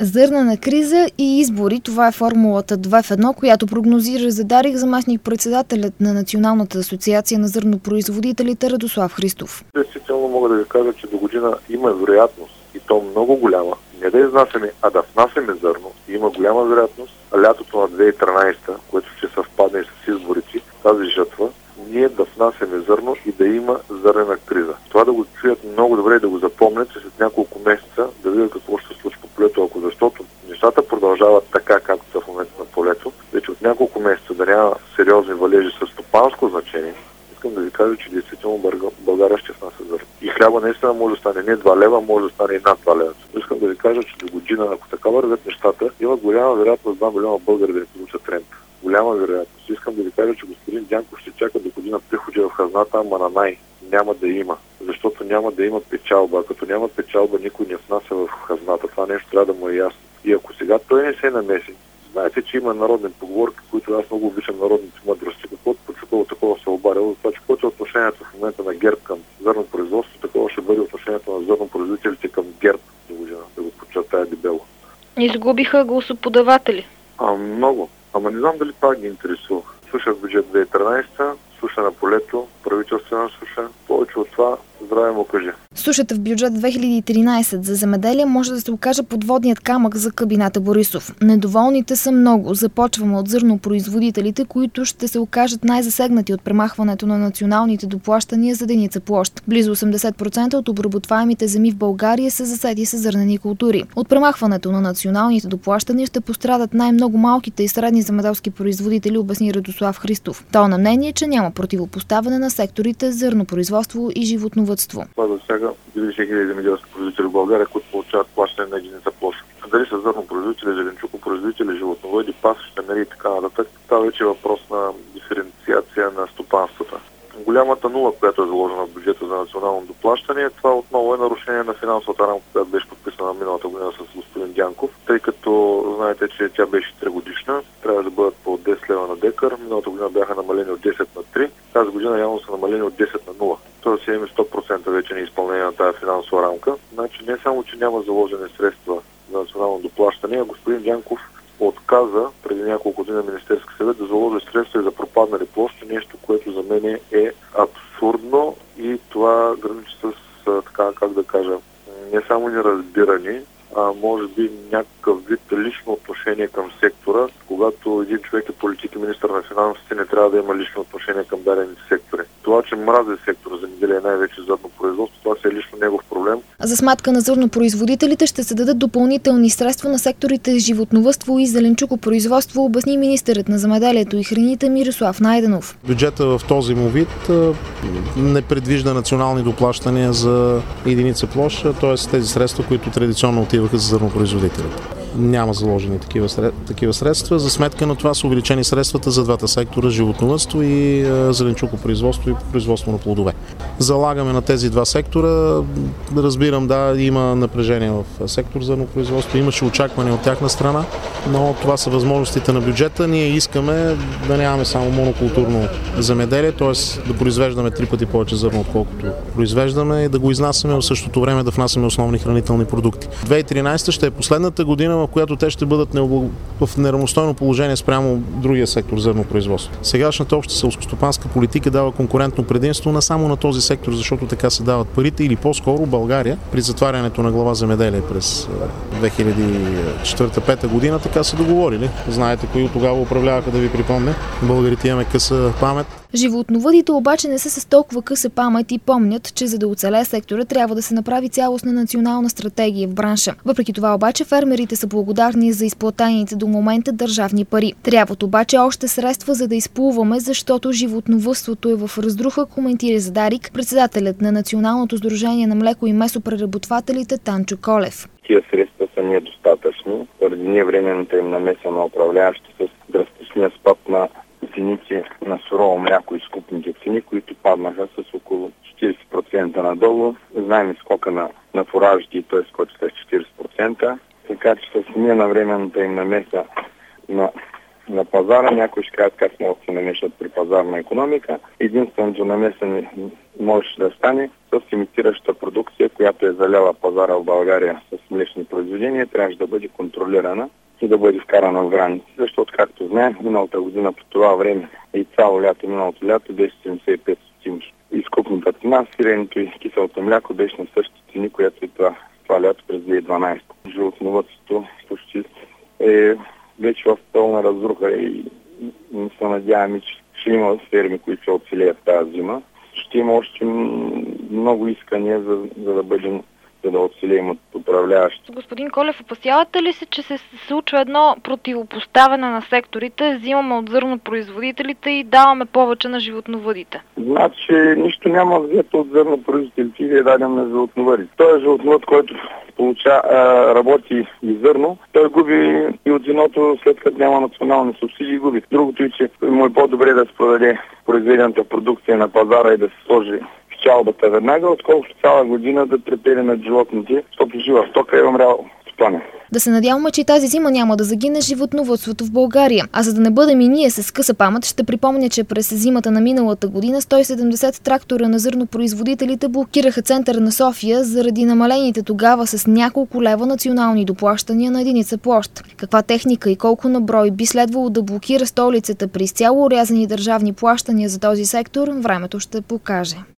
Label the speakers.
Speaker 1: Зърнена криза и избори. Това е формулата 2 в 1, която прогнозира Задарик заместник-председателят на Националната асоциация на зърнопроизводителите Радослав Христов.
Speaker 2: Действително мога да ви кажа, че до година има вероятност, и то много голяма, не да изнасяме, а да внасяме зърно. И има голяма вероятност лятото на 2013, което ще съвпадне и с изборите, тази жътва, ние да внасяме зърно и да има зърнена криза. Това да го чуят много добре и да го запомнят, че след няколко месеца да видят какво ще се случи по полето, защото нещата продължават така, както са в момента на полето, вече от няколко месеца да няма сериозни валежи с стопанско значение. Искам да ви кажа, че действително България ще внася зърно. И хляба наистина може да стане не 2 лева, може да стане и над 2 лева. Искам да ви кажа, че до година, ако така вървят нещата, има голяма вероятност 2 милиона българи да не получат рента. Голяма вероятност. Искам да ви кажа, че господин Дянков ще чака до година приходи в хазната, ама на няма да има. Защото няма да има печалба. Като няма печалба, никой не внася в хазната. Това нещо трябва да му е ясно. И ако сега той не се намеси, знаете, че има народни поговорки, които аз много обичам народните мъдрости. Каквото почукало, такова се обаряло. Това, че което е отношението в момента на ГЕРБ към зърнопроизводство, такова ще бъде отношението на зърнопроизводителите към ГЕРБ до година, да го подчертая дебело.
Speaker 1: Изгубиха гласоподаватели.
Speaker 2: Много. Ама не знам дали пак ги интересува. Суша в бюджет 2013, суша на полето, правителствена суша. Повече от това, здраве му кажи.
Speaker 1: Сушата в бюджет 2013 за земеделие може да се окаже подводният камък за кабинета Борисов. Недоволните са много. Започваме от зърнопроизводителите, които ще се окажат най-засегнати от премахването на националните доплащания за единица площ. Близо 80% от обработваемите земи в България са засети с зърнени култури. От премахването на националните доплащания ще пострадат най-много малките и средни земеделски производители, обясни Радослав Христов. Той е на мнение, че няма противопоставяне на секторите зърнопроизводство и животновъдство.
Speaker 2: Това засяга 90 000 земеделски производители в България, които получават плащане на единица площ. Дали са зърнопроизводители, зеленчукопроизводители, животновъди, пасища, и така нататък. Това вече е въпрос на диференциация на стопанствата. Голямата нула, която е заложена в бюджета за национално доплащане, това отново е нарушение на финансовата рамка, която беше подписана миналата година с господин Дянков, тъй като знаете, че тя беше 3 годишна, трябва да бъдат по 10 лева на декар, миналата година бяха намалени от 10 на 3, тази година явно са намалени от 10 на 0. Тоест имаме 100% вече неизпълнение на тази финансова рамка. Значи не само, че няма заложени средства за национално доплащане, а господин Дянков отказа преди няколко дни на Министерски съвет да заложи средства и за пропаднали площи, нещо, което за мен е абсурдно и това граничи с, така, как да кажа, не само неразбирани, а може би някакъв вид лично отношение към сектора, когато един човек е политик и министър на финансите, не трябва да има лично отношение към дадените сектори. Това, че мрази сектора земеделие, най-вече зърнопроизводство, това си е лично негов проблем.
Speaker 1: За сметка на зърнопроизводителите ще се дадат допълнителни средства на секторите животновъдство и зеленчукопроизводство, обясни министърът на земеделието и храните Мирослав Найденов.
Speaker 3: Бюджета в този му вид не предвижда национални доплащания за единица площ, т.е. тези средства, които традиционно отиваха за зърнопроизводителите. Няма заложени такива средства. За сметка на това са увеличени средствата за двата сектора животновъдство и зеленчукопроизводство и производство на плодове. Залагаме на тези два сектора. Разбирам, да, има напрежение в сектор зърнопроизводство, имаше очакване от тяхна страна, но това са възможностите на бюджета. Ние искаме да нямаме само монокултурно земеделие, т.е. да произвеждаме 3 пъти повече зърно, отколкото произвеждаме и да го изнасяме, в същото време да внасяме основни хранителни продукти. 2013 ще е последната година, в която те ще бъдат в неравностойно положение спрямо другия сектор зърнопроизводство. Сегашната обща селскостопанска политика дава конкурентно предимство не само на този сектор, защото така се дават парите, или по-скоро България при затварянето на глава земеделие през 2004-2005 година така са договорили. Знаете кои от тогава управляваха, да ви припомня. Българите имаме къса памет.
Speaker 1: Животновъдите обаче не са с толкова къса памет и помнят, че за да оцелее сектора трябва да се направи цялостна национална стратегия в бранша. Въпреки това обаче фермерите са благодарни за изплатените до момента държавни пари. Трябват обаче още средства, за да изплуваме, защото животновъдството е в разруха, коментира Задарик председателят на Националното сдружение на млеко и месопреработвателите Танчо Колев.
Speaker 4: Тия средства са недостатъчни поради невременната им намеса на управляващи с драстичния спад на цените на сурово мляко и скупните цени, които паднаха с около 40% надолу. Знаем и скока на фуражите и той скочи с 40%. Така че с ненавременната им намеса на пазара, някои ще кажат как могат да се намешат при пазарна икономика. Единственото намеса можеше да стане с имитираща продукция, която е заляла пазара в България с млечни произведения, трябваше да бъде контролирана и да бъде вкарана в граници. Защото, както знаем, миналата година по това време и цяло лято, миналото лято беше 75 стотинки. Изкупната цена, сиренето и киселото мляко беше на същите цени, която е това лято през 2012. Животновъдството почти е вече в пълна разруха и се надяваме, че ще има ферми, които ще оцелеят тази зима. Ще има още много искания, за да оцелеем от управляващите.
Speaker 1: Господин Колев, опасявате ли се, че се случва едно противопоставяне на секторите? Взимаме от зърнопроизводителите и даваме повече на животновъдите.
Speaker 4: Значи нищо няма взето от зърнопроизводителите и да дадем на животновъдите. Той е животновъд, който работи и зърно. Той губи и от зърното, след като няма национални субсидии, губи. Другото е, че му е по-добре да се продаде произведената продукция на пазара и да се сложи печалбата веднага, отколкото цяла година да трепели над животните, защото жива стока е умрял стане.
Speaker 1: Да се надяваме, че тази зима няма да загине животновъдството в България. А за да не бъдем и ние с къса памет, ще припомня, че през зимата на миналата година 170 трактора на зърнопроизводителите блокираха центъра на София заради намалените тогава с няколко лева национални доплащания на единица площ. Каква техника и колко на брой би следвало да блокира столицата при изцяло орязани държавни плащания за този сектор, времето ще покаже.